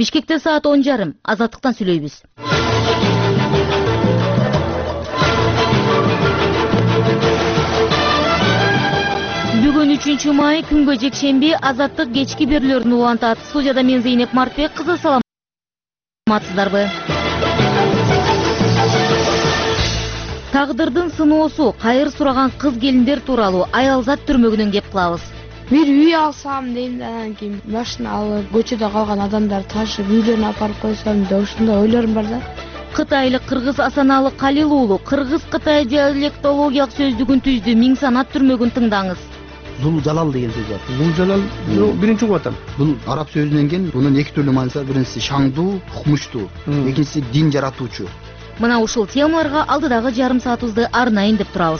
Бишкекте саат 10:30. Азаттыктан сүйлөйбүз. Бүгүн 3 май күнгө жекшемби Азаттык кечки берүүлөрүн улантат. Студияда мен Зейнеп Мартбек кызы, саламатсыздарбы? Тагдырдын сыноосу, кайыр сураган кыз келиндер тууралуу Аялзат түрмөгүнөн кеп кылабыз. Бир үй алсам дейм да, анан кийин машина алып, көчөдө калган адамдар ташып үйлөрүнө апарып койсом деп ушундай ойлорум бар да. Кытайлык Кыргыз Асаналы Калил уулу Кыргыз-Кытай диалектологиялык сөздүгүн түздү. Миң санат түрмөгүн тыңдаңыз. Зул жалал деген сөз бар. Зул жалал биринчи угуп атам. Бул араб сөзүнөн келген. Бунун эки түрлүү мааниси бар. Биринчиси шаңдуу, хукмуштуу, экинчиси дин жаратуучу. Мына ушул темаларга алдыдагы жарым саатыбызды арнайын деп турабыз.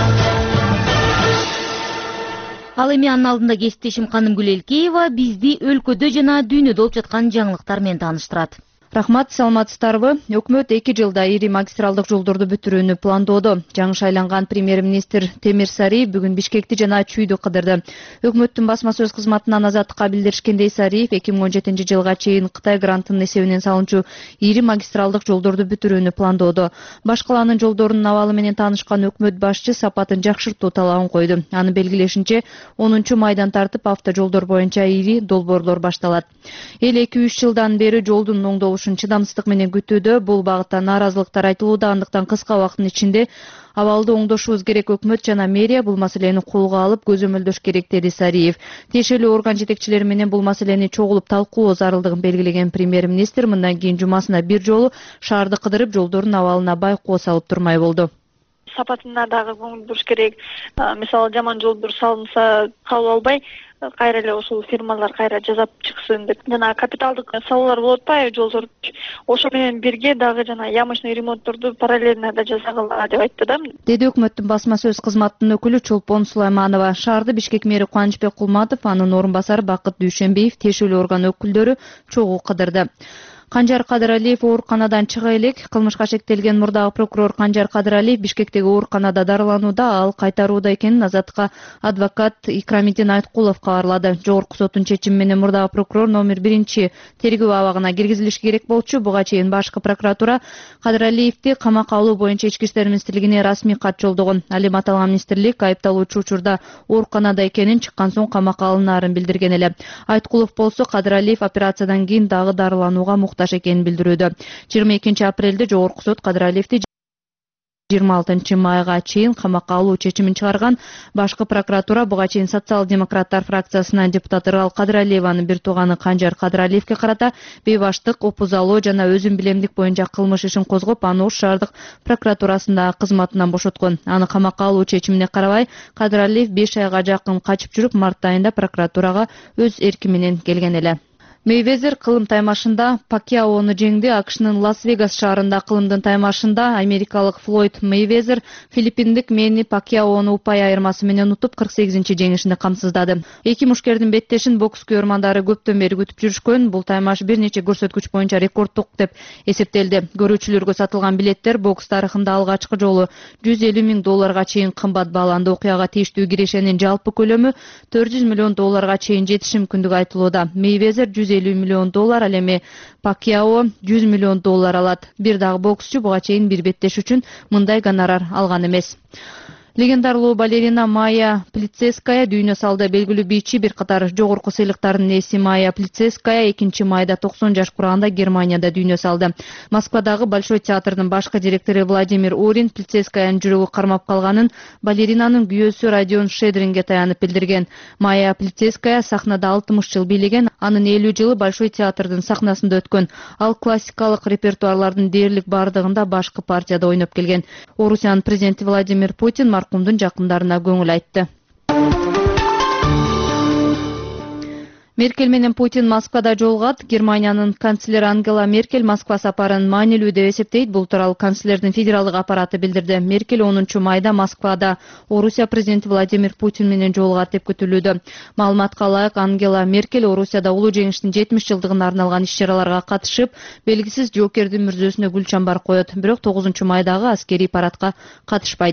Ал эми анын алдында кесиптешим Канымгүл Элкеева бизди өлкөдө жана дүйнөдө болуп жаткан жаңылыктар менен тааныштырат. Рахмат, саламатсыздарбы? Өкмөт 2 жылда ири магистралдык жолдорду бүтүрүүнү пландоодо. Жаңы шайланган премьер-министр Темир Сариев бүгүн Бишкекти жана Чүйдү кыдырды. Өкмөттүн басма сөз кызматынан Азаттыкка билдиришкендей, Сариев 2017 жылга чейин Кытай грантынын эсебинен салынчу ири магистралдык жолдорду бүтүрүүнү пландоодо. Баш калаанын жолдорунун абалы менен таанышкан өкмөт башчы сапатын жакшыртуу талабын койду. Анын белгилешинче 10 майдан тартып автожолдор боюнча ири долбоорлор башталат. Эл 2-3 жылдан бери жолдун оңдолушун чыдамсыздык менен күтүүдө. Бул багытта нааразылыктар айтылууда, андыктан кыска убакыттын ичинде абалды оңдошубуз керек. Өкмөт жана мэрия бул маселени колго алып көзөмөлдөш керек, деди Сариев. Тиешелүү орган жетекчилери менен бул маселени чогулуп талкуулоо зарылдыгын белгилеген премьер-министр мындан кийин жумасына бир жолу шаарды кыдырып, жолдордун абалына байкоо салып турмай болду. Сапатына дагы көңүл буруш керек. Мисалы, жаман жолдор салынса кабыл албай, кайра эле ушул фирмалар кайра жазап чыксын деп. Жана капиталдык салуулар болуп атпайбы жолдор. Ошо менен бирге дагы жана ямочный ремонтторду параллельно да жасагыла деп айтты да. Деди өкмөттүн басма сөз кызматынын өкүлү Чолпон Сулайманова. Шаарды Бишкек мэри Кубанычбек Кулматов, анын орун басары Бакыт Дүйшөнбиев, тиешелүү орган өкүлдөрү чогуу кыдырды. Канжар Кадыралиев ооруканадан чыга элек. Кылмышка шектелген мурдагы прокурор Канжар Кадыралиев Бишкектеги ооруканада дарыланууда, ал кайтарууда экенин Азаттыкка адвокат Икрамиддин Айткулов кабарлады. Жогорку соттун чечими менен мурдагы прокурор номер 1 тергөө абагына киргизилиши керек болчу. Буга чейин башкы прокуратура Кадыралиевди камакка алуу боюнча Ички иштер министрлигине расмий кат жолдогон. Ал эми аталган министрлик айыпталуучу учурда ооруканада экенин, чыккан соң камакка алынаарын билдирген эле. Айткулов болсо Кадыралиев операциядан кийин дагы дарыланууга экенин билдирүүдө. 22 апрелде жогорку сот Кадыралиевди 26 майга чейин камакка алуу чечимин чыгарган. Башкы прокуратура буга чейин социал-демократтар фракциясынын депутаты Ырал Кадыралиеванын бир тууганы Канжар Кадыралиевке карата бейбаштык, опузалоо жана өзүн билемдик боюнча кылмыш ишин козгоп, аны Ош шаардык прокуратурасында кызматынан бошоткон. Аны камакка алуу чечимине карабай Кадыралиев 5 айга жакын качып жүрүп, март айында прокуратурага өз эрки менен келген эле. Мейвезер кылым таймашында Пакьяону жеңди. AQShnын Лас-Вегас шаарында кылымдын таймашында америкалык Флойд Мейвезер филиппиндик Мэнни Пакьяону упай айырмасы менен утуп 48-чи жеңишинде камсыздады. Эки мушкердин беттешин бокс көрмандары көптөн бери күтүп жүрүшкөн. Бул таймаш бир нече көрсөткүч боюнча рекордтук деп эсептелди. Көрүүчүлөргө сатылган билеттер бокс тарыхында алгачкы жолу $150 миң чейин кымбат бааланды. Окуяга тийиштүү кирешенин жалпы көлөмү $400 миллион чейин жетиши мүмкүндүгү айтылууда. Мейвезер $150 миллион, ал эми Пакьяо $100 миллион алат. Бир дагы боксчу буга чейин бир беттеш үчүн мындай гонорар алган эмес. Легендарлуу балерина Майя Плицевская дүйнө салды. Белгилүү бийчи бир катар жогорку сыйлыктардын ээси Майя Плицевская 2 майда 90 жаш кураганда Германияда дүйнө салды. Москвадагы Большой театрдын башкы директору Владимир Урин Плицевскаянын жүрөгү кармап калганын балеринанын күйөөсү Родион Шедринге таянып билдирген. Майя Плицевская сахнада 60 жыл бийлеген, анын 50 жылы Большой театрдын сахнасында өткөн. Ал классикалык репертуарлардын дээрлик бардыгында башкы партияда ойноп келген. Орусиянын президенти Владимир Путин маркумдун жакындарына көңүл айтты. Меркель менен Путин Москвада жолугат. Германиянын канцлери Ангела Меркель Москва сапарын маанилүү деп эсептейт. Бул тууралуу канцлердин федералдык аппараты билдирди. Меркель 10 майда Москвада Орусия президенти Владимир Путин менен жолугат деп күтүлүүдө. Маалыматка ылайык, Ангела Меркель Орусияда улуу жеңиштин 70 жылдыгына арналган иш-чараларга катышып, белгисиз жоокердин мүрзөсүнө гүл чамбар коет. Бирок 9 майдагы аскерий парадка катышпайт.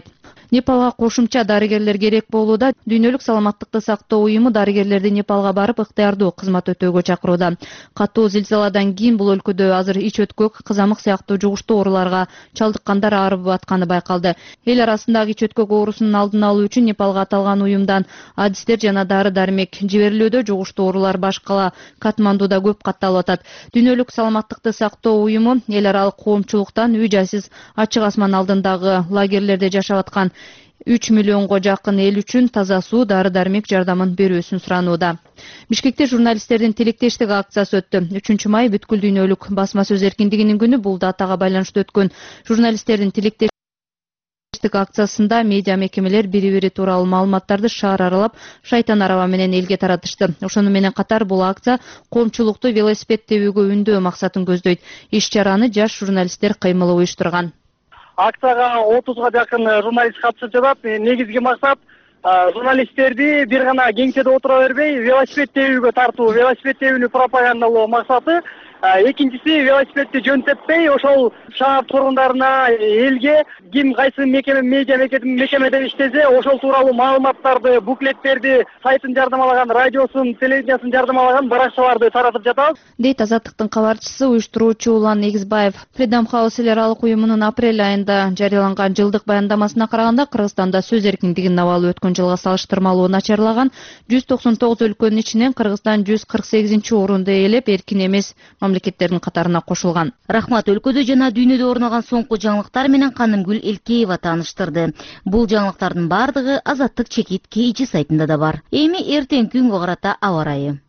Непалга кошумча дарыгерлер керек болууда. Дүйнөлүк саламаттыкты сактоо уюму дарыгерлерди Непалга барып ыктыярдуу кызмат өтөөгө чакырууда. Катуу зилзаладан кийин бул өлкөдө азыр ич өткөк, кызамык сыяктуу жугуштуу ооруларга чалдыккандар арып атканы байкалды. Эл арасындагы ич өткөк оорусунун алдын алуу үчүн Непалга аталган уюмдан адистер жана дары-дармек жиберилүүдө. Жугуштуу оорулар баш кала Катмандуда көп катталып атат. Дүйнөлүк саламаттыкты сактоо уюму эл аралык коомчулуктан үй-жайсыз ачык асман алдындагы лагерлерде жашап аткан 3 миллионго жакын эл үчүн таза суу, дары-дармек жардамын берүүсүн суранууда. Бишкекте журналисттердин тилектештик акциясы өттү. 3 май бүткүл дүйнөлүк басма сөз эркиндигинин күнү. Бул датага байланыштуу өткөн журналисттердин тилектештик акциясында медиа мекемелер бири-бири тууралуу маалыматтарды шаар аралап, шайтан араба менен элге таратышты. Ошону менен катар бул акция коомчулукту велосипед тебүүгө үндөө максатын көздөйт. Иш-чараны жаш журналисттер кыймылы уюштурган. Акцияга 30га жакын журналист катышып жатат. Негизги максат журналисттерди бир гана кеңседе отура бербей, велосипед тебүүгө тартуу, велосипед тебүүнү пропагандалоо максаты. Экинчиси, велосипедти жөн теппей, ошол шаар тургундарына, элге ким кайсы медиа мекемеде иштесе, ошол тууралуу маалыматтарды, буклеттерди, сайтын жардамалаган, радиосун, телевидениясын жардамалаган баракчаларды таратып жатабыз. Дейт Азаттыктын кабарчысы, уюштуруучу Улан Негизбаев. Freedom House эл аралык уюмунун апрель айында жарыяланган жылдык баяндамасына караганда, Кыргызстанда сөз эркиндигинин абалы өткөн жылга салыштырмалуу начарлаган. 199 өлкөнүн ичинен Кыргызстан 148-орунду ээлеп, эркин эмес мамлекеттердин катарына кошулган. Рахмат. Өлкөдө жана дүйнөдө орун алган соңку жаңылыктар менен Канымгүл Элкеева тааныштырды. Бул жаңылыктардын бардыгы Азаттык чекит KG сайтында да бар. Эми эртең күнгө карата аба ырайы.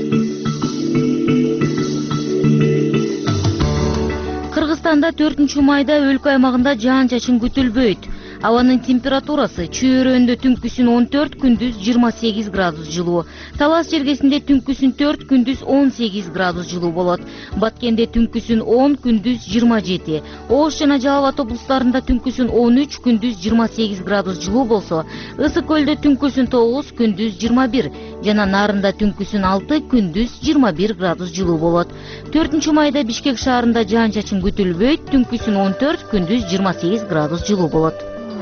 Кыргызстанда 4 майда өлкө аймагында жаан-чачын күтүлбөйт. Абанын температурасы чөйрөндө түнкүсүн 14, күндүз 28 градус жылуу. Талас жергесинде түнкүсүн 4, күндүз 18 градус жылуу болот. Баткенде түнкүсүн 10, күндүз 27. Ош жана Жалал Абад облустарында түнкүсүн 13, күндүз 28 градус жылуу болсо, Ысык көлдө түнкүсүн 9, күндүз 21. Жана Нарында түнкүсүн 6, күндүз 21 градус жылуу болот. 4 майда Бишкек шаарында жаан-чачын күтүлбөйт, түнкүсүн 14, күндүз 28 градус жылуу болот.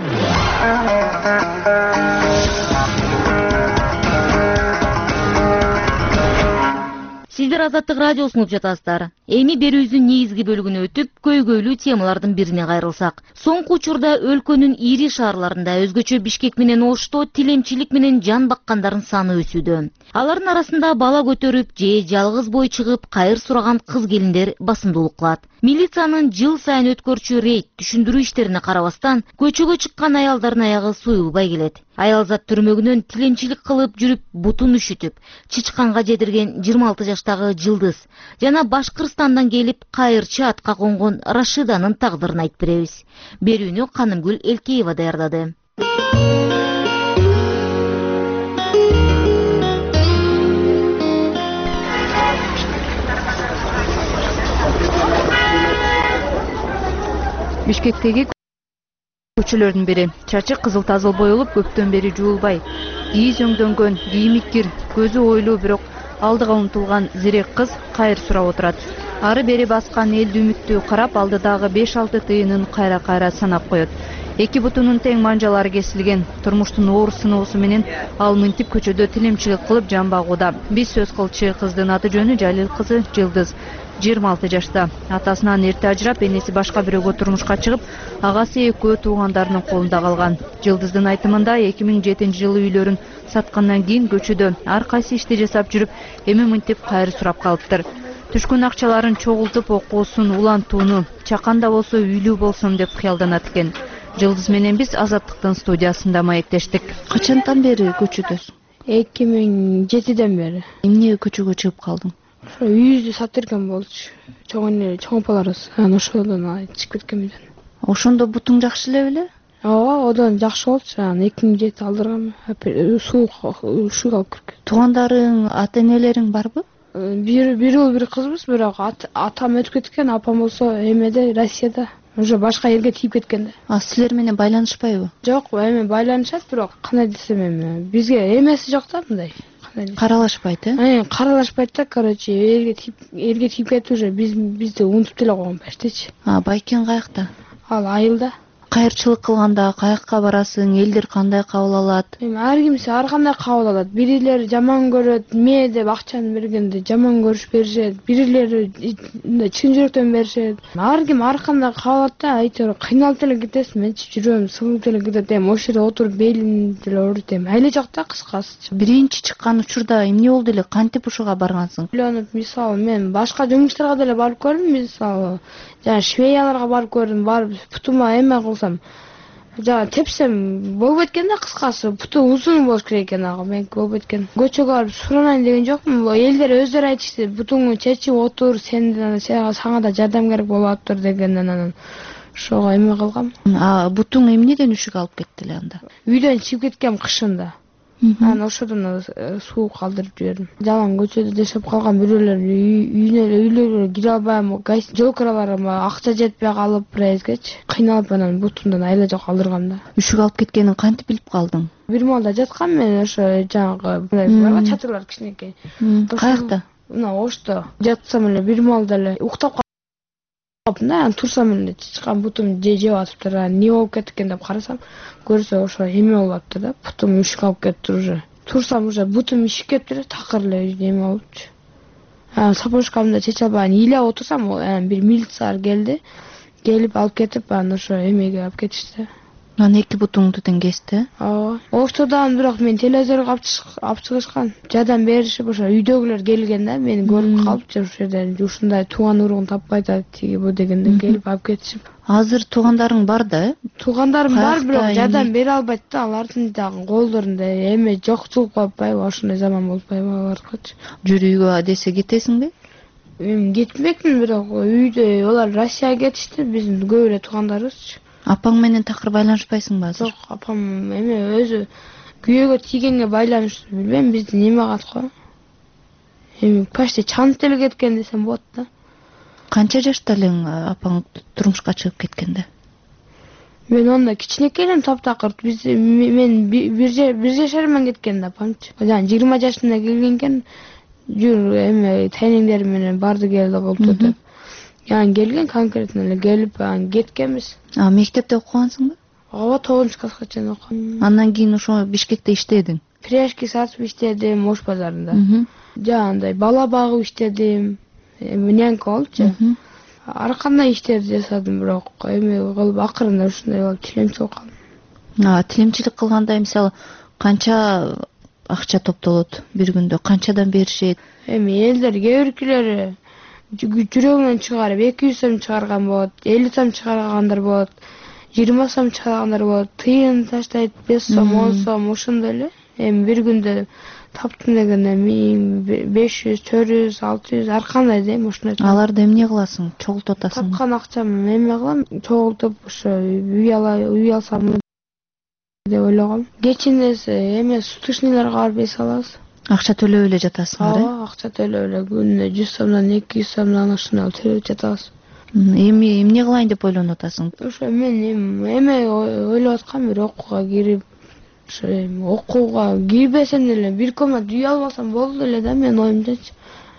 Сиздер Азаттык радиосун угуп жатасыздар. Эми берүүбүздүн негизги бөлүгүнө өтүп, көйгөйлүү темалардын бирине кайрылсак. Соңку учурда өлкөнүн ири шаарларында, өзгөчө Бишкек менен Ошто, тилемчилик менен жан баккандардын саны өсүүдө. Алардын арасында бала көтөрүп же жалгыз бой чыгып кайыр сураган кыз-келиндер басымдуулук кылат. Милициянын жыл сайын өткөрчү рейд, түшүндүрүү иштерине карабастан, көчөгө чыккан аялдардын аягы суюлбай келет. Аялзат түрмөгүнөн тилемчилик кылып жүрүп, бутун үшүтүп, чычканга жедирген 26 жаштагы Жылдыз жана Башкырстандан келип кайырчы атка конгон Рашиданын тагдырын айтып беребиз. Берүүнү Канымгүл Элкеева даярдады. Бишкектеги көчөлөрдүн бири. Чачы кызыл-тазыл боюлуп, көптөн бери жуулбай. Кийиз өңдөнгөн, кийими кир, көзү ойлуу, бирок алдыга умтулган зирек кыз кайыр сурап отурат. Ары бери баскан элди үмүттүү карап, алдыдагы 5-6 тыйынын кайра-кайра санап коет. Эки бутунун тең манжалары кесилген. Турмуштун оор сыноосу менен ал мынтип көчөдө тилемчилик кылып жан багууда. Биз сөз кылчу кыздын аты жөнү Жалил кызы Жылдыз. 26 жашта. Атасынан эрте ажырап, энеси башка бирөөгө турмушка чыгып, агасы экөө туугандарынын колунда калган. Жылдыздын айтымында 2007-жылы үйлөрүн саткандан кийин көчөдө ар кайсы ишти жасап жүрүп, эми мынтип кайыр сурап калыптыр. Түшкөн акчаларын чогултуп, окуусун, улантууну, чаканда болсо үйлүү болсом деп кыялданат экен. Жылдыз менен биз Азаттыктын студиясында маектештик. Качандан бери көчөдөсүң? 2007-ден бери. Эмне көчөгө чыгып калдың? Үйүздү сатып берген болчу. Чоң апаларыбыз. Анан ошодон чыгып кеткен биден. Ошондо бутуң жакшы эле беле? Ооба, одан жакшы болчу. Анан 2007 алдыргам. Ушуга алып кирген. Туугандарың, ата-энелериң барбы? Бир уул, бир кызбыз, бирок атам өтүп кеткен, апам болсо эмеде, Россияда. Уже башка элге тийип кеткен да. Силер менен байланышпайбы? Жок, эми байланышат, бирок кандай десем эми бизге эмеси жок да мындай. Каралашпайт, Каралашпайт да, короче, элге тийип кетти уже, бизди унутуп деле койгон почтичи. Байкен каякта? Ал Айылда. Кайырчылык кылганда каяка барасың, элдер кандай кабыл алат? Эми ар кимсе ар кандай кабыл алат. Бирилер жаман көрөт, ме деп акчаны бергенде жаман көрүш беришет, бирилери чын жүрөктөн беришет. Ар ким ар кандай кабыл алат да, айтор кыйналып эле кетесиң. Менчи жүрөм сыгылып эле кетет. Эми ошол жерде отуруп белим деле ооруйт. Эми айла жок да кыскасы. Биринчи чыккан учурда эмне болду эле? Кантип ушуга баргансың? Ойлонуп, мисалы мен башка жумуштарга деле барып көрдүм, мисалы жана швеяларга барып көрдүм, барып путума эме кылсам, жана тепсем болуп кеткен да, кыскасы путу узун болуш керек экен, ага меники болуп кеткен. Көчөгө барып суранайын деген жокмун, элдер өздөрү айтышты, бутуңду чечип отур, сага да жардам керек болуп атыптыр дегенден анан ошого эме кылгам. Бутуң эмнеден үшүк алып кетти эле анда? Үйдөн чыгып кеткем кышында. Анан ошодон суук калтырып жибердим. Жалаң көчөдө жашап калган бирөөлөр үйлөрүнө кире албай, жол кыраларыма акча жетпей калып бирезгечи кыйналып анан бутумдан айла жок алдыргам да. Үшүк алып кеткенин кантип билип калдың? Бир маалда жаткам мен ошо жанагы барга чатырлар кичинекей. Каякта? Мына ошто жатсам эле бир маалда эле уктап калдым да, турсам эле чычкан бутум жеп атыптыр. Эмне болуп кетти экен деп карасам, көрсө ошо эме болуп атты да, бутум үшүк алып кетти уже. Турсам уже бутум ишип кетти, такыр эле эме болупчу. Сапожкамды чече албай ыйлап отурсам, бир милициялар келди. Келип алып кетип, анан ошо эмеге алып кетишти. Анан эки бутуңду тең кести? Ооба. Оштодан бирок мен телевизорго алып чыгышкан. Жардам беришип, ошо үйдөгүлөр келген да, мени көрүп калып, ошол жерден ушундай тууган уругун таппай да тиги бу дегенде келип алып кетишип. Азыр туугандарың бар да, Туугандарым бар, бирок жардам бере албайт да, алардын дагы колдорунда эме жокчулук болуп атпайбы, ошондой заман болуп атпайбы аларгачы. Жүр үйгө десе кетесиңби? Мен кетмекмин, бирок үйдө алар Россияга кетишти, биздин көп эле туугандарыбызчы. Апаң менен такыр байланышпайсыңбы азыр? Жок, апам эме өзү күйөөгө тийгенге байланыштуу, билбейм, биздин эме кат го. Эми почти чанып деле кеткен десем болот да. Канча жашта элең апаң турмушка чыгып кеткенде? Мен анда кичинекей элем, таптакыр. Мен бир жашарыман кеткен да апамчы. Жана 20 жашында келген экен, жүр эме тайнеңдер менен барды келди болду деп. Ян келген, конкретно эле келип, кеткенбиз. Мектепте окугансыңбы? Ооба, 9-класска чейин окудум. Андан кийин ошо Бишкекте иштедиң? Пряжки сатып иштедим, Ош базарында. Жанагындай бала багып иштедим. Нянька болчу. Ар кандай иштерди жасадым, бирок эме кылып акырында ушундай болуп тилемчи болуп калдым. Тилемчилик кылганда мисалы канча акча топтолот бир күндө? Канчадан беришет? Эми элдер кээ биркилери жүрөгүнөн чыгарып 200 сом чыгарган болот, 50 сом чыгаргандар болот, 20 сом чыгаргандар болот, тыйын таштайт 5 сом, 10 сом, ошондой эле. Эми бир күндө таптым дегенде 1500, 400, 600 ар кандай дейм, ошондой. Аларды эмне кыласың? Чогултуп атасың? Тапкан акчамды эме кылам, чогултуп ошо үй алсам деп ойлогом. Кечинде эме суточныйларга барып эс алабыз. Акча төлөп эле жатасыңар, Ооба, акча төлөп эле күнүнө 100 сомдон 200 сомдон ошондой төлөп жатабыз. Эми эмне кылайын деп ойлонуп атасың? Ошо мен эме ойлоп аткам, бир окууга кирип, ошо окууга кирбесем деле бир комнат үй алып алсам болду эле да, менин оюмдачы.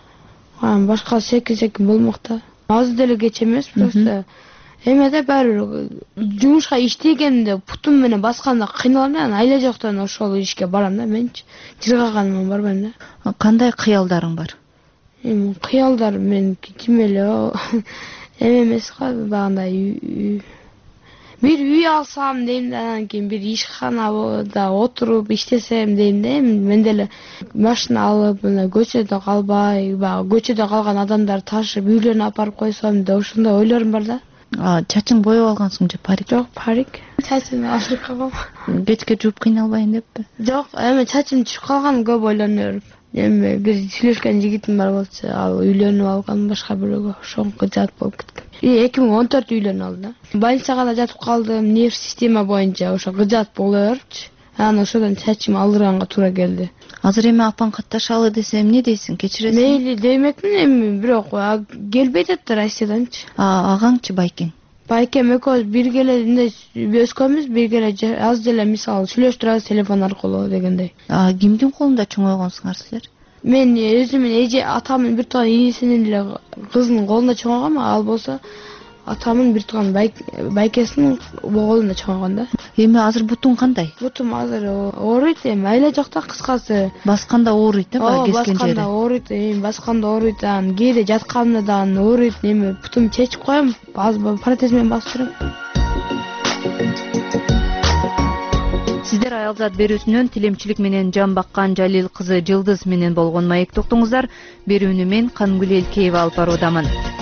Башка секин болмок да. Азыр деле кеч эмес, просто эмеде баары жумушка иштегенде путум менен басканда кыйналам да, айла жоктон ошол ишке барам да, менчи жыргаганыма барбайм да. Кандай кыялдарың бар? Эми кыялдар меники тим эле эме эмес го, багындай бир үй алсам дейм да, анан кийин бир ишканада отуруп иштесем дейм да. Мен деле машина алып, мына көчөдө калбай, баягы көчөдө калган адамдар ташып үйлөрүнө апарып койсом деп ошондой ойлорум бар да. Чачың боеп алгансың же парик? Жок, парик. Чачым ашып калган. Кечке жууп кыйналбайын деппи? Жок, эми чачым түшүп калган, көп ойлонуп. Эми бир сүйлөшкөн жигитим бар болчу, ал үйлөнүп алган башка бирөөгө, ошонго жат болуп кеткен. 2014 үйлөнүп алды. Больницага да жатып калдым, нерв система боюнча ошо гыжат болуптчу. Анан ошодон чачым алдырганга туура келди. Азыр эми апаң катташалы десе эмне дейсиң? Кечиресиң? Мейли демекмин, эми бирок келбей атты Россияданчы. Агаңчы байкең? Байкем экөөбүз бирге эле өскөнбүз, бирге эле аз деле мисалы сүйлөштүрөбүз телефон аркылуу дегендей. Кимдин колунда чоңойгонсуңар силер? Мен өзүмүн эже атамдын бир тууган ийисинин эле кызынын колунда чоңойгом, ал болсо атамын бир тууган байкесинин оголунда чыганган да. Эми азыр бутуң кандай? Бутум азыр ооруйт, эми айла жокта кыскасы. Басканда ооруйт да, баягы кескен жери. Басканда ооруйт, эми басканда ооруйт, анан кээде жатканда да ооруйт. Эми бутумду чечип коем, протез менен басып жүрөм. Сиздер Аялзат берүүсүнөн тилемчилик менен жан баккан Жалил кызы Жылдыз менен болгон маекти уктуңуздар. Берүүнү мен Кангүл Элкеева алып баруудамын.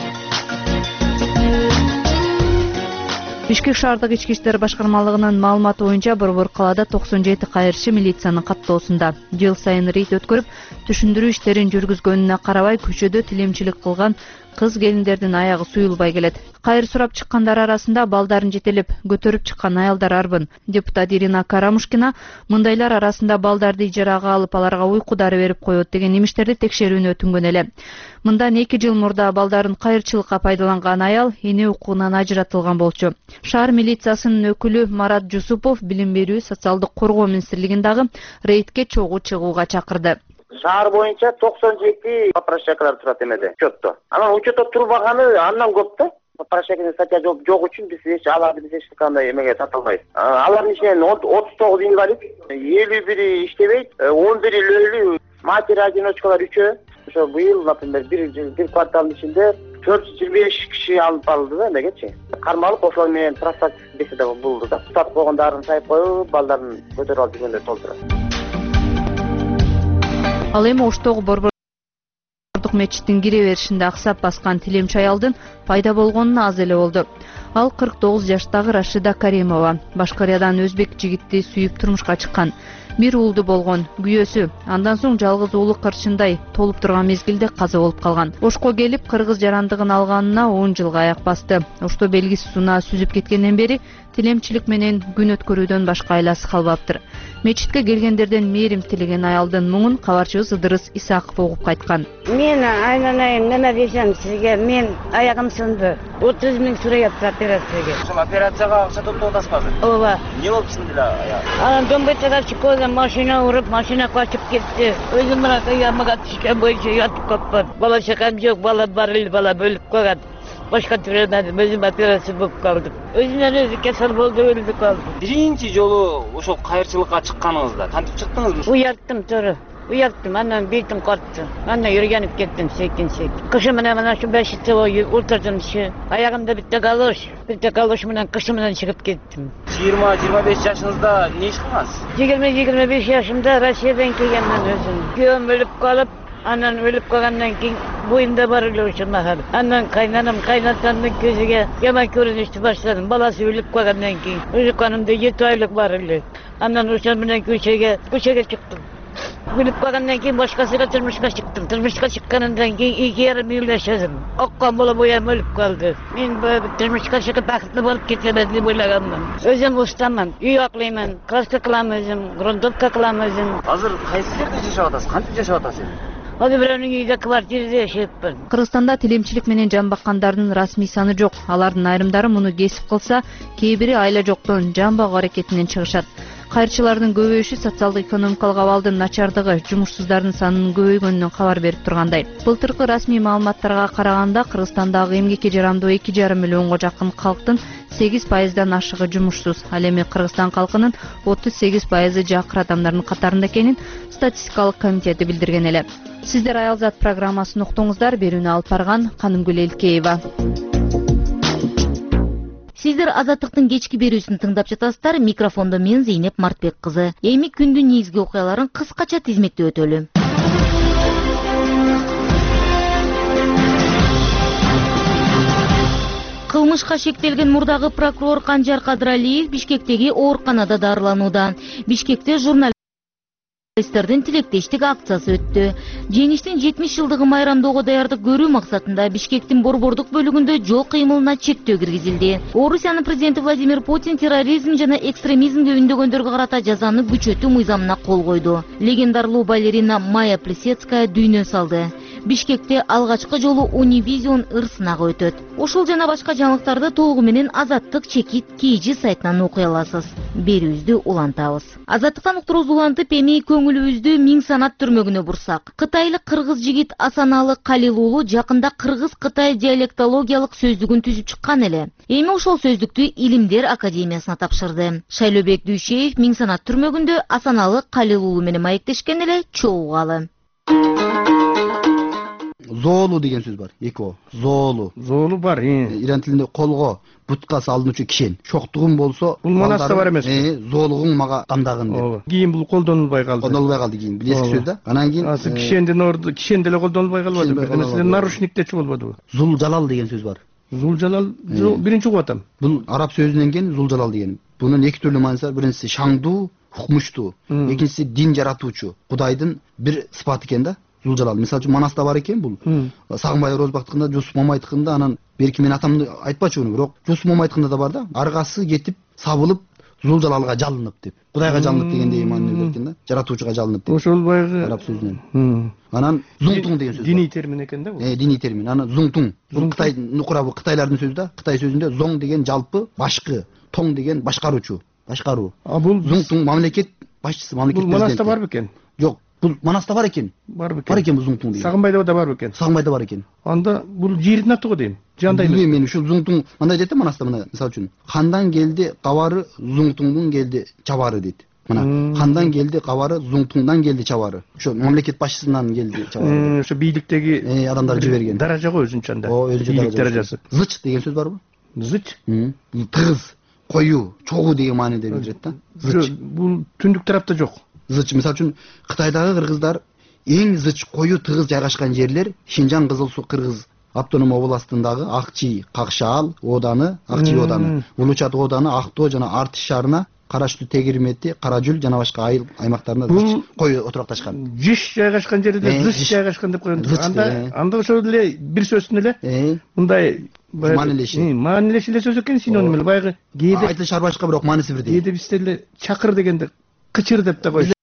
Бишкек шаардык ички иштер башкармалыгынын маалыматы боюнча борбор калаада 97 кайырчы милициянын каттоосунда. Жыл сайын рейд өткөрүп, түшүндүрүү иштерин жүргүзгөнүнө карабай көчөдө тилемчилик кылган кыз келиндердин аягы суюлбай келет. Кайыр сурап чыккандар арасында балдарын жетелеп көтөрүп чыккан аялдар арбын. Депутат Ирина Карамушкина мындайлар арасында балдарды ижарага алып аларга уйку дары берип коет деген имиштерди текшерүүнү өтүнгөн эле. Мындан 2 жыл мурда балдарын кайырчылыкка пайдаланган аял эне укугунан ажыратылган болчу. Шаар милициясынын өкүлү Марат Жусупов билим берүү, социалдык коргоо министрлигин дагы рейдке чогуу чыгууга чакырды. Шаар боюнча 92 попрошайкалар турат эмеде, учетто. Анан учетто турбаганы андан көп да. Попрошайканын статья жок үчүн биз аларды эч кандай эмеге тата албайбыз. Алардын ичинен 39 инвалид, 51 иштебейт, 11 өлүү, матери-одиночкалар 3. Ошо быйыл, например, бир кварталдын ичинде 425 киши алып алды да эмегечи. Кармалып ошол менен профилактик беседа болду да. Сатып койгондарын сайып коюп, балдарын көтөрүп алып жүргөндөр толтурат. Ал эми Оштогу борбордук мечиттин кире беришинде аксап баскан тилемчи аялдын пайда болгонуна аз эле болду. Ал 49 жаштагы Рашида Каримова. Башкариядан өзбек жигитти сүйүп турмушка чыккан. Бир уулду болгон, күйөөсү. Андан соң жалгыз уулу кырчындай толуп турган мезгилде каза болуп калган. Ошко келип кыргыз жарандыгын алганына 10 жылга аяк басты. Ошто белгисиз сунаа сүзүп кеткенден бери тилемчилик менен күн өткөрүүдөн башка айласы калбаптыр. Мечитке келгендерден мээрим тилеген аялдын муңун кабарчыбыз Ыдырыс Исаков угуп кайткан. Мен айнанайын неме десем сизге, мен аягым сынды. 30 миң сураяпты операцияга. Ошол операцияга акча топтоп атасызбы? Ооба. Не болуп сынды эле аяк? Анан дөмбөтөгө чыкканда машина уруп, машина качып кетти. Өзүм мына аягыма түшкөн боюнча ятып калыпмын. Бала чакам жок, бала бар эле, бала бөлүп койгон. Башка түрөмөдүм, өзүм операция болуп калдым. Өзүнөн өзү кесел болду, өлүп калдым. Биринчи жолу ошол кайырчылыкка чыкканыңызда кантип чыктыңызбы? Уяттым туру. Уяттым, анан бетим катты. Андан үйрөнүп кеттим секин. Кышы менен мына ушу бешикте отурдум шу. Аягымда битте калош менен кышы менен чыгып кеттим. 20-25 жашыңызда не иш кылгансыз? 20-25 жашымда Россиядан келгенмин өзүм. Күйөөм өлүп калып, анан өлүп калгандан кийин боюмда бар эле ушул махал. Андан кайнатамдын көзүгө жаман көрүнүштү баштадым. Баласы өлүп калгандан кийин. Ужуканымда 7 айлык бар эле. Андан ошол менен көчөгө чыктым. Өлүп калгандан кийин башкасыга турмушка чыктым. Турмушка чыккандан кийин 2,5 жыл жашадым. Оккон болуп оям өлүп калды. Мен турмушка чыгып бакыттуу болуп кетемин деп ойлаганмын. Өзүм устаман, үй аклаймын, краска кылам өзүм, грунтовка кылам өзүм. Азыр кайсы жерде жашап атасыз? Кантип жашап атасыз? Аны бирөөнүн үйүндө квартирада жашайпмын. Кыргызстанда тилемчилик менен жан баккандардын расмий саны жок. Алардын айрымдары муну кесип кылса, кээ бири айла жоктон жан багуу аракетинен чыгышат. Кайырчылардын көбөйүшү социалдык экономикалык абалдын начардыгы, жумушсуздардын санынын көбөйгөнүнөн кабар берип тургандай. Былтыркы расмий маалыматтарга караганда Кыргызстандагы эмгекке жарамдуу 2,5 миллионго жакын калктын 8%дан ашыгы жумушсуз. Ал эми Кыргызстан калкынын 38% жакыр адамдардын катарында экенин статистикалык комитети билдирген эле. Сиздер Аялзат программасын уктуңуздар. Берүүнү алып барган Канымгүл Элкеева. Сиздер Азаттыктын кечки берүүсүн тыңдап жатасыздар. Микрофондо мен Зейнеп Мартбек кызы. Эми күндүн негизги окуяларын кыскача тизмектеп өтөлү. Кылмышка шектелген мурдагы прокурор Канжар Кадыралиев Бишкектеги ооруканада дарыланууда. Бишкекте журналисттердин тилектештик акциясы өттү. Жеңиштин 70 жылдыгы майрамдоого даярдык көрүү максатында Бишкектин борбордук бөлүгүндө жол кыймылына чектөө киргизилди. Орусиянын президенти Владимир Путин терроризм жана экстремизмге үндөгөндөргө карата жазаны күчөтүү мыйзамына кол койду. Легендарлуу балерина Майя Плесецкая дүйнө салды. Бишкекте алгачкы жолу Univision ыр сынагы өтөт. Ошол жана башка жаңылыктарды толугу менен Азаттык чекит KG сайтынан окуй аласыз. Берүүбүздү улантабыз. Азаттыктан уктуруубузду улантып, эми көңүлүбүздү Миң Санат түрмөгүнө бурсак. Кытайлык кыргыз жигит Асаналы Калил уулу жакында кыргыз-кытай диалектологиялык сөздүгүн түзүп чыккан эле. Эми ошол сөздүктү Илимдер академиясына тапшырды. Шайлообек Дүйшеев Миң Санат түрмөгүндө Асаналы Калил уулу менен маектешкен эле чогугалы. Зоолу деген сөз бар. Эко. Зоолу. Зоолу бар. Иран тилинде колго, бутка салынуучу кишен. Шоктугум болсо, бул манаста бар эмес. Зоолугуң мага камдагын деп. Кийин бул колдонулбай калды. Колдонулбай калды кийин. Эски сөз да. Анан кийин кишендин орду, кишен деле колдонулбай калбады. Маселе нарушниктечи болбодубу? Зул жалал деген сөз бар. Зул жалал биринчи угуп атам. Бул араб сөзүнөн келген зул жалал деген. Бунун эки түрлүү мааниси бар. Биринчиси шаңдуу, хукмуштуу. Экинчиси дин жаратуучу. Кудайдын бир сыпаты экен да. Зул жалал. Мисалы үчүн Манаста бар экен бул. Сагынбай Орозбактыкында, Жусуп Момайдыкында, анан берки мен атамды айтпачу муну, бирок Жусуп Момайдыкында да бар да. Аргасы кетип, сабылып, Зул жалалга жалынып деп. Кудайга жалынып дегендей маани берген да. Жаратуучуга жалынып деп. Ошол байгы араб сөзүнөн. Анан зуңтуң деген сөз. Диний термин экен да бул. Диний термин. Анан зуңтуң. Бул Кытай нукурабы Кытайлардын сөзү да. Кытай сөзүндө зоң деген жалпы башкы, тоң деген башкаруучу, башкаруу. Бул зуңтуң мамлекет башчысы, мамлекет президенти. Бул Манаста бар бекен? Жок. Бул Манаста бар экен. Бар бекен. Бар экен бул зуңтуң деген. Сагынбайда да бар бекен. Сагынбайда бар экен. Анда бул жирдин аты го дейм. Жандай эле. Мен ушул зуңтуң мындай дейт да Манаста мына мисалы үчүн. Хандан келди кабары, зуңтуңдун келди чабары дейт. Мына хандан келди кабары, зуңтуңдан келди чабары. Ошо мамлекет башчысынан келди чабары. Ошо бийликтеги адамдар жиберген. Даража го өзүнчө анда. Бийлик даражасы. Зыч деген сөз барбы? Зыч? Тыгыз, коюу, чогуу деген мааниде билдирет да. Зыч. Бул түндүк тарапта жок. Зыч мисалы үчүн Кытайдагы кыргыздар эң зыч коюу тыгыз жайгашкан жерлер Шинжаң Кызыл Суу Кыргыз автоном областындагы Акчи, Какшаал ооданы, Акчи ооданы, Улучат ооданы, Актоо жана Артыш шаарына, Караштуу Тегирмети, Каражүл жана башка айыл аймактарында коюу отуракташкан. Жиш жайгашкан жерде зыч жайгашкан деп койгон. Анда ошол эле бир сөздүн эле мындай маанилеши эле сөз экен, синоним эле баягы кээде айтылышар башка, бирок мааниси бирдей. Кээде бизде эле чакыр дегенде кычыр деп да коет.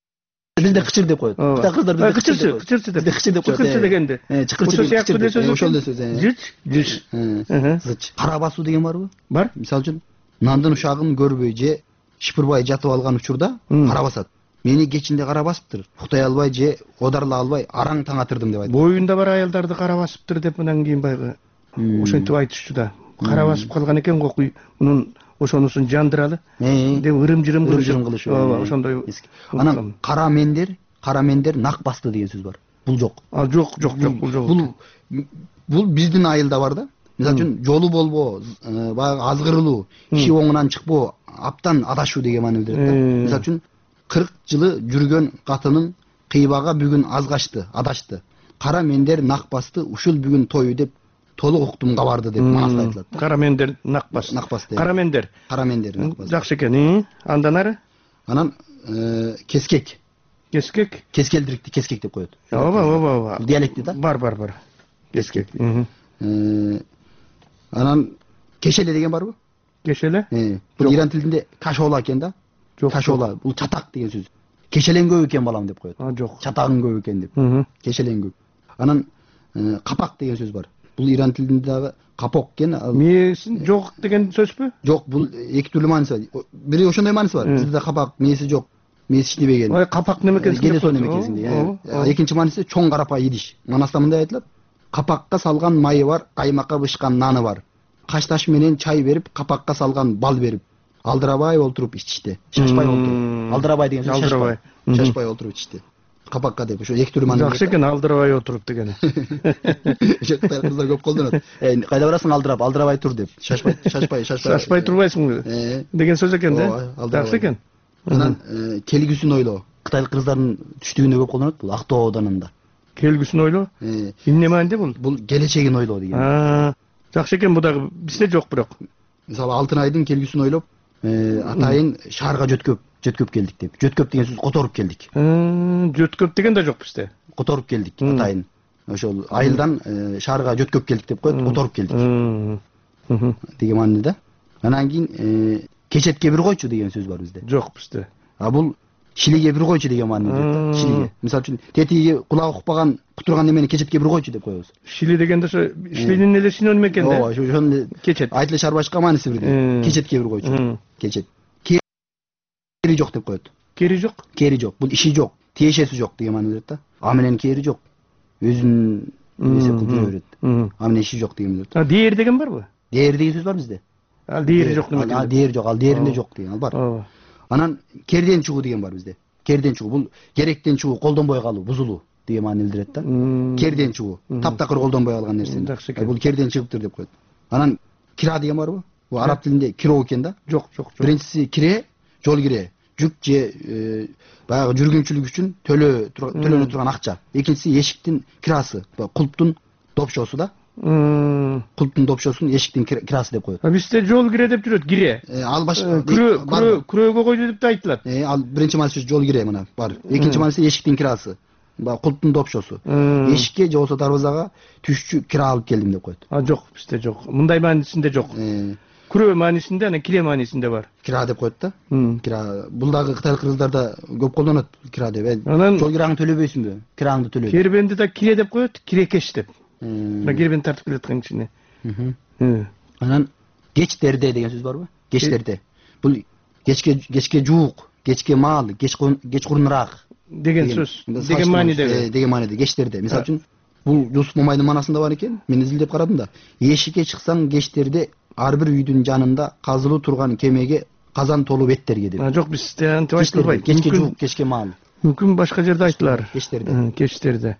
Бизде кычыр деп коет. Кытай кыздар бизде кычырчы деп. Кычыр деп коет. Кычырчы дегенде. Ошол сыяктуу эле сөз. Ошол эле сөз. Жиш. Зыч. Кара басуу деген барбы? Бар. Мисалы үчүн нандын ушагын көрбөй же шыпырбай жатып алган учурда кара басат. Мени кечинде кара басыптыр. Уктай албай же одарла албай араң таң атырдым деп айтат. Боюнда бар аялдарды кара басыптыр деп анан кийин байгы ошентип айтышчу да. Кара басып калган экен го, мунун ошонусун жандыралы деп ырым-жырым кылышы. Ооба, ошондой. Анан кара мендер нак басты деген сөз бар. Бул жок. Жок, бул жок. Бул биздин айылда бар да. Мисалы үчүн жолу болбоо, баягы азгырылуу, иши оңунан чыкпоо, аптан адашуу деген маани билдирет да. Мисалы үчүн 40 жылы жүргөн катынын кыйбага бүгүн азгашты, адашты. Кара мендер нак басты, ушул бүгүн тою деп толук уктумга барды деп Манаста айтылат. Кара мендер нак басты. Кара мендер нак басты. Жакшы экен. Андан ары? Анан кескек. Кескелдирикти кескек деп коет. Ооба. Диалекти да? Бар. Кескек. Анан кешеле деген барбы? Кешеле? Бул иран тилинде кашола экен да? Кашола. Бул чатак деген сөз. Кешелең көп экен балам деп коет. Жок. Чатагың көп экен деп. Кешелең көп. Анан капак деген сөз бар. Бул иран тилинде дагы капок экен. Мээси жок деген сөзбү? Жок, бул эки түрлүү мааниси бар. Бири ошондой мааниси бар. Бизде капак, мээси жок. Мээси иштебеген. Капак неме экенсиң? Келе сон неме экенсиң? Экинчи мааниси чоң карапай идиш. Манаста мындай айтылат. Капакка салган майы бар, каймакка бышкан наны бар. Кашташ менен чай берип, капакка салган бал берип, алдырабай олтуруп ичишти. Шашпай олтуруп. Алдырабай деген сөз шашпай олтуруп ичишти. Капакка деп ошо эки түрлүү маани. Жакшы экен алдырабай отуруп дегени. Ошо Кытай кыздар көп колдонот. Кайда барасың алдырабай тур деп. Шашпай турбайсыңбы? Деген сөз экен да. Жакшы экен. Анан келгүсүн ойлоо. Кытайлык кыздардын түштүгүндө көп колдонот бул Актоо оданында. Келгүсүн ойлоо? Эмне мааниде бул? Бул келечегин ойлоо деген. Жакшы экен, бу дагы бизде жок бирок. Мисалы алтын айдын келгүсүн ойлоп, атайын шаарга жөткөп келдик деп. Жөткөп деген сөз которуп келдик. Жөткөп деген да жок бизде. Которуп келдик атайын. Ошол айылдан шаарга жөткөп келдик деп коет, которуп келдик. Деген мааниде да. Анан кийин кечетке бир койчу деген сөз бар бизде. Жок бизде. Бул шилиге бир койчу деген маани. Шилиге. Мисалы үчүн тетиги кулагы укпаган кутурган немени кечетке бир койчу деп коебуз. Шили дегенде ошо шилинин эле синоним экен да. Ооба, ошону кечет. Айтылы шарбашка мааниси бирдей. Кечетке бир койчу. Кечет. Кери жок деп коет. Кери жок? Кери жок. Бул иши жок, тиешеси жок деген маани берет да. А менен кери жок. Өзүн эсе кылып жүрө берет. А менен иши жок деген берет. Дээр деген барбы? Дээр деген сөз бар бизде. Ал дээр жок неме? Ал дээр жок, ал дээринде жок деген ал бар. Ооба. Анан керден чыгуу деген бар бизде. Керден чыгуу бул керектен чыгуу, колдонбой калуу, бузулуу деген маани билдирет да. Керден чыгуу, таптакыр колдонбой калган нерсени. Бул керден чыгыптыр деп коет. Анан кира деген барбы? Бул араб тилинде киро экен да. Жок. Биринчиси кире, жол кире. Жүк же баягы жүргүнчүлүк үчүн төлөнө турган акча. Экинчиси эшиктин кирасы, кулптун допшосу да. Кулптун допшосун эшиктин кирасы деп коет. Бизде жол кире деп жүрөт, кире. Ал башка күрөөгө койду деп да айтылат. Ал биринчи мааниси жол кире мына бар. Экинчи мааниси эшиктин кирасы. Кулптун допшосу. Эшикке же болбосо дарбазага түшчү кира алып келдим деп коет. Жок, бизде жок. Мындай маанисинде жок. Күрөө маанисинде, анан кире маанисинде бар. Кира деп коет да. Кира. Бул дагы кытайлык кыргыздарда көп колдонот кира деп. Жол кираңды төлөбөйсүңбү? Кираңды төлөйт. Кербенди да кире деп коет, кирекеш деп. Кербен тартып келаткан кишине. Анан кечтерде деген сөз барбы? Кечтерде. Бул кечке жуук, кечке маал, кеч курунураак деген сөз. Деген мааниде. Деген мааниде кечтерде. Мисалы үчүн бул Жусуп Момайдын манасында бар экен. Мен изилдеп карадым да. Эшикке чыксаң кечтерде ар бир үйдүн жанында казылуу турган кемеге казан толуп эттерге деп. Жок, бизде антип айтылбайт. Кечке жуук, кечке маал. Мүмкүн башка жерде айтылар. Кечтерде.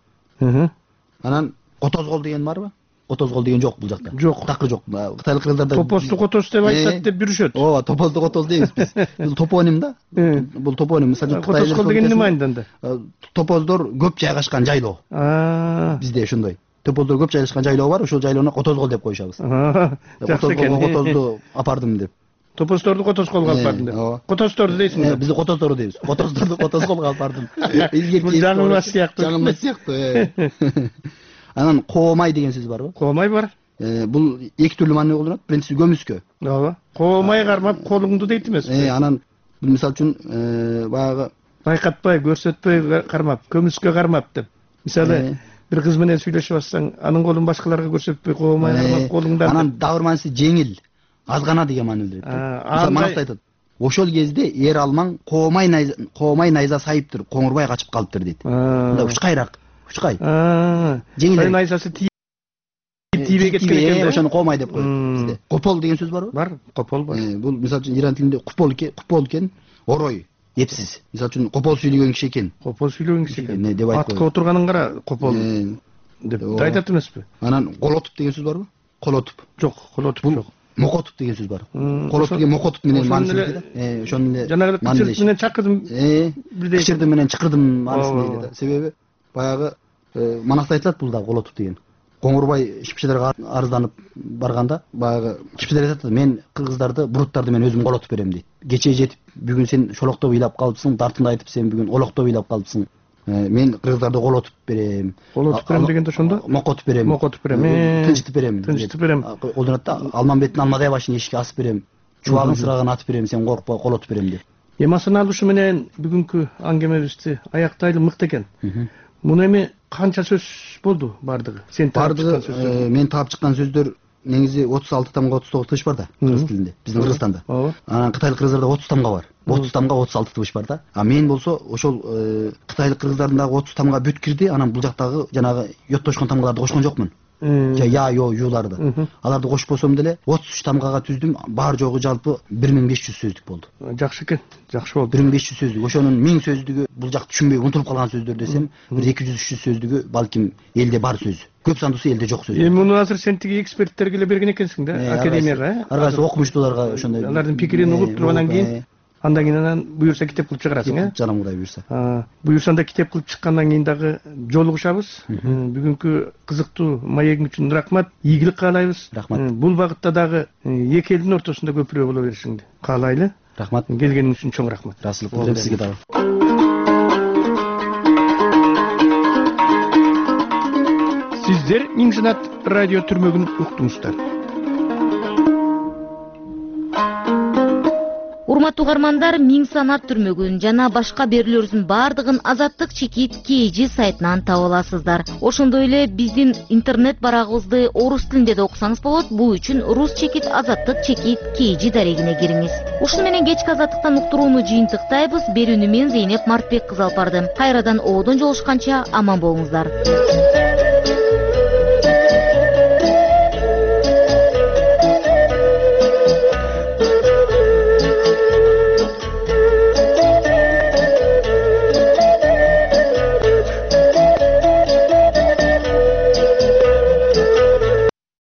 Анан котозгол деген барбы? Котозгол деген жок бул жакта. Жок. Такыр жок. Кытайлык кыргыздарда топосту котос деп айтат деп жүрүшөт. Ооба, топозду котоз дейбиз биз. Бул топоним да. Бул топоним. Мисалы котозгол деген неме айында? Топоздор көп жайгашкан жайлоо. Бизде ошондой. Топоздор көп жайгашкан жайлоо бар, ошол жайлоону котозгол деп коюшабыз. Жакшы экен. Котозду апардым деп. Топоздорду котозголго алып бардым деп. Котоздорду дейсиң? Биз котоздорду дейбиз. Котоздорду котозголго алып бардым. Бул жаңылмас сыяктуу. Жаңылмас сыяктуу. Анан коомай деген сөз барбы? Коомай бар. Бул эки түрлүү маани колдонот. Биринчиси көмүскө. Ооба. Коомай кармап колуңду дейт эмеспи? Анан мисалы үчүн баягы байкатпай, көрсөтпөй кармап, көмүскө кармап деп. Мисалы бир кыз менен сүйлөшүп атсаң, анын колун башкаларга көрсөтпөй коомай кармап колуңдан. Анан дагы бир мааниси жеңил, азгана деген маани билдирет. Манас айтат. Ошол кезде эр алмаң коомай найза сайыптыр, коңурбай качып калыптыр дейт. Мындай учкайраак. Учкай. Жеңил найзасы тийбей кеткен экен да. Ошону коомай деп коет бизде. Копол деген сөз барбы? Бар, копол бар. Бул мисалы үчүн иран тилинде купол экен, орой, эпсиз. Мисалы үчүн копол сүйлөгөн киши экен. Копол сүйлөгөн киши экен. Атка отурганын кара копол деп айтат эмеспи? Анан колотуп деген сөз барбы? Колотуп. Жок, колотуп жок. Мокотуп деген сөз бар. Колотуп деген мокотуп менен мааниси да. Ошону эле жанагы кычырдым менен чакырдым. Бирдей кычырдым менен чакырдым маанисинде да. Себеби баягы манакта айтылат бул да колотуп деген. Коңурбай Шипшедерге арызданып барганда баягы Шипшедер айтат, мен кыргыздарды, буруттарды мен өзүм колотуп берем дейт. Кече жетип, бүгүн сен шолоктоп ыйлап калыпсың, дартыңды айтып сен бүгүн олоктоп ыйлап калыпсың. Мен кыргыздарды колотуп берем. Колотуп берем дегенде ошондо? Мокотуп берем. Мокотуп берем. Тынчтып берем. Тынчтып берем. Колдонот да, алманбеттин алмадай башын эшикке асып берем. Чубагын сырагын атып берем, сен коркпо колотуп берем деп. Эмасына ушу менен бүгүнкү аңгемебизди аяктайлы мыкты экен. Муну эми канча сөз болду бардыгы? Сен таап чыккан сөздөр. Мен таап чыккан сөздөр негизи 36 тамга 39 тыбыш бар да, кыргыз тилинде, биздин Кыргызстанда. Анан кытайлык кыргыздарда 30 тамга бар. 30 тамга 36 тыбыш бар да. А мен болсо ошол кытайлык кыргыздардын дагы 30 тамга бүт кирди, анан бул жактагы жанагы йоттошкон тамгаларды кошкон жокмун. Я, yo, юларды. Аларды кошпосом деле 33 тамгага түздүм, бар жогу жалпы 1500 сөздүк болду. Жакшы экен, жакшы болду. 1500 сөздүк. Ошонун 1000 сөздүгү бул жакты түшүнбөй унутулуп калган сөздөр десем, бир 200-300 сөздүгү балким элде бар сөз. Көп сандуусу элде жок сөз. Эми муну азыр сен тиги эксперттерге эле берген экенсиң да, академияга, Ар кайсы окумуштууларга ошондой. Алардын пикирин угуп тургандан кийин андан кийин анан буюрса китеп кылып чыгарасың, Жаным Кудай буюрса. Буюрсанда китеп кылып чыккандан кийин дагы жолугушабыз. Бүгүнкү кызыктуу маегиң үчүн рахмат, ийгилик каалайбыз. Рахмат. Бул багытта дагы эки элдин ортосунда көпүрө боло беришиңди каалайлы. Рахмат. Келгениң үчүн чоң рахмат. Расылык билдирем сизге дагы. Сиздер Имжинат радио түрмөгүн уктуңуздар. Урматтуу угармандар, миң санат түрмөгүн жана башка берүүлөрүбүздүн баардыгын Азаттык чекит KG сайтынан таба аласыздар. Ошондой эле биздин интернет барагыбызды орус тилинде да окусаңыз болот. Бул үчүн Рус чекит Азаттык чекит KG дарегине кириңиз. Ушуну менен кечки Азаттыктан уктурууну жыйынтыктайбыз. Берүүнү мен Зейнеп Мартбек кызы алып бардым. Кайрадан оодон жолугушканча аман болуңуздар.